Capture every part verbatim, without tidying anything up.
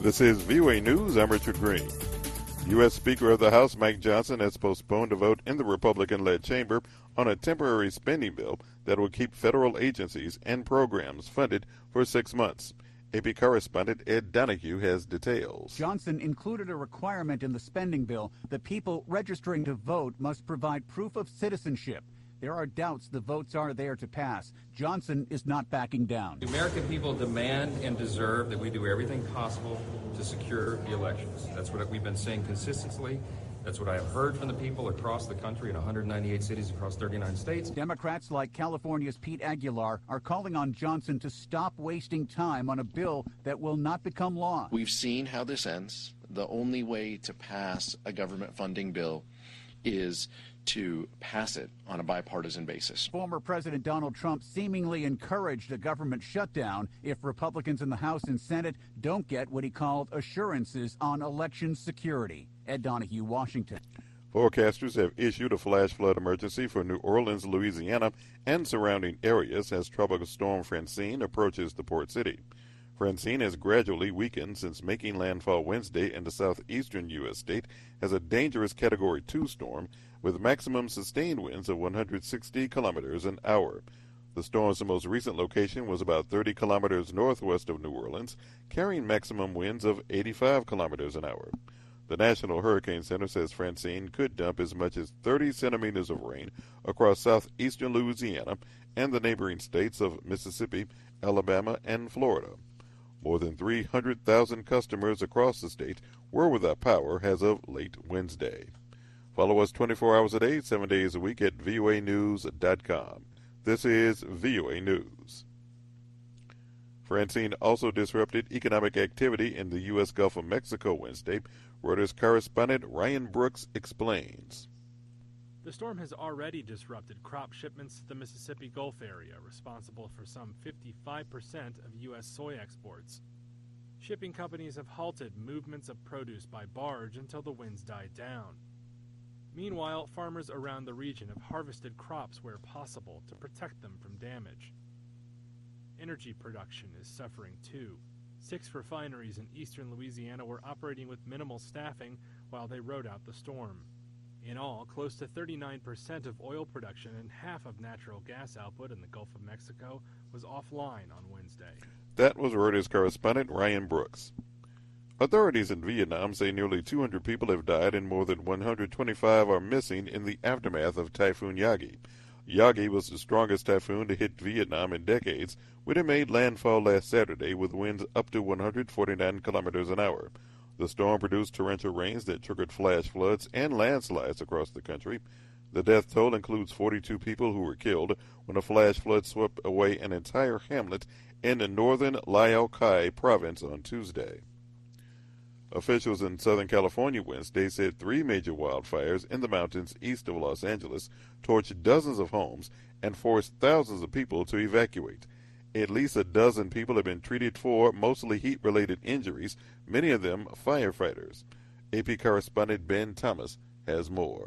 This is V O A News. I'm Richard Green. U S. Speaker of the House Mike Johnson has postponed a vote in the Republican-led chamber on a temporary spending bill that will keep federal agencies and programs funded for six months. A P correspondent Ed Donahue has details. Johnson included a requirement in the spending bill that people registering to vote must provide proof of citizenship. There are doubts the votes are there to pass. Johnson is not backing down. The American people demand and deserve that we do everything possible to secure the elections. That's what we've been saying consistently. That's what I have heard from the people across the country in one hundred ninety-eight cities across thirty-nine states. Democrats like California's Pete Aguilar are calling on Johnson to stop wasting time on a bill that will not become law. We've seen how this ends. The only way to pass a government funding bill is to pass it on a bipartisan basis. Former President Donald Trump seemingly encouraged a government shutdown if Republicans in the House and Senate don't get what he called assurances on election security. Ed Donahue, Washington. Forecasters have issued a flash flood emergency for New Orleans, Louisiana, and surrounding areas as Tropical Storm Francine approaches the port city. Francine has gradually weakened since making landfall Wednesday in the southeastern U S state as a dangerous Category two storm with maximum sustained winds of one hundred sixty kilometers an hour. The storm's most recent location was about thirty kilometers northwest of New Orleans, carrying maximum winds of eighty-five kilometers an hour. The National Hurricane Center says Francine could dump as much as thirty centimeters of rain across southeastern Louisiana and the neighboring states of Mississippi, Alabama, and Florida. More than three hundred thousand customers across the state were without power as of late Wednesday. Follow us twenty-four hours a day, seven days a week at V O A news dot com. This is V O A News. Francine also disrupted economic activity in the U S. Gulf of Mexico Wednesday. Reuters correspondent Ryan Brooks explains. The storm has already disrupted crop shipments to the Mississippi Gulf area, responsible for some fifty-five percent of U S soy exports. Shipping companies have halted movements of produce by barge until the winds died down. Meanwhile, farmers around the region have harvested crops where possible to protect them from damage. Energy production is suffering too. Six refineries in eastern Louisiana were operating with minimal staffing while they rode out the storm. In all, close to thirty-nine percent of oil production and half of natural gas output in the Gulf of Mexico was offline on Wednesday. That was Reuters correspondent Ryan Brooks. Authorities in Vietnam say nearly two hundred people have died and more than one hundred twenty-five are missing in the aftermath of Typhoon Yagi. Yagi was the strongest typhoon to hit Vietnam in decades when it made landfall last Saturday with winds up to one hundred forty-nine kilometers an hour. The storm produced torrential rains that triggered flash floods and landslides across the country. The death toll includes forty-two people who were killed when a flash flood swept away an entire hamlet in the northern Lao Cai province on Tuesday. Officials in Southern California Wednesday said three major wildfires in the mountains east of Los Angeles torched dozens of homes and forced thousands of people to evacuate. At least a dozen people have been treated for mostly heat-related injuries, many of them firefighters. A P correspondent Ben Thomas has more.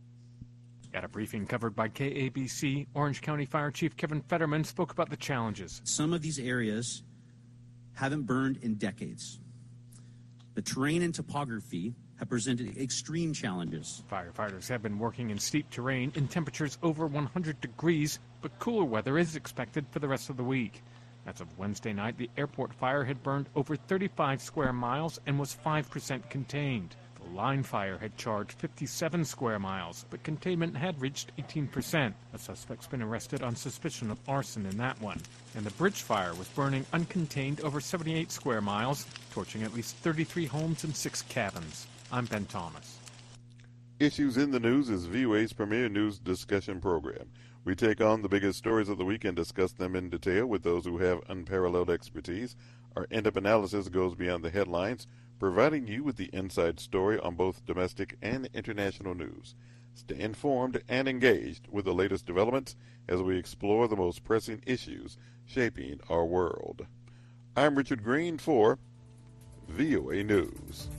At a briefing covered by K A B C, Orange County Fire Chief Kevin Fetterman spoke about the challenges. Some of these areas haven't burned in decades. The terrain and topography have presented extreme challenges. Firefighters have been working in steep terrain in temperatures over one hundred degrees, but cooler weather is expected for the rest of the week. As of Wednesday night, the airport fire had burned over thirty-five square miles and was five percent contained. The line fire had charged fifty-seven square miles, but containment had reached eighteen percent. A suspect's been arrested on suspicion of arson in that one. And the bridge fire was burning uncontained over seventy-eight square miles, torching at least thirty-three homes and six cabins. I'm Ben Thomas. Issues in the News is V O A's premier news discussion program. We take on the biggest stories of the week and discuss them in detail with those who have unparalleled expertise. Our in-depth analysis goes beyond the headlines, providing you with the inside story on both domestic and international news. Stay informed and engaged with the latest developments as we explore the most pressing issues shaping our world. I'm Richard Green for V O A News.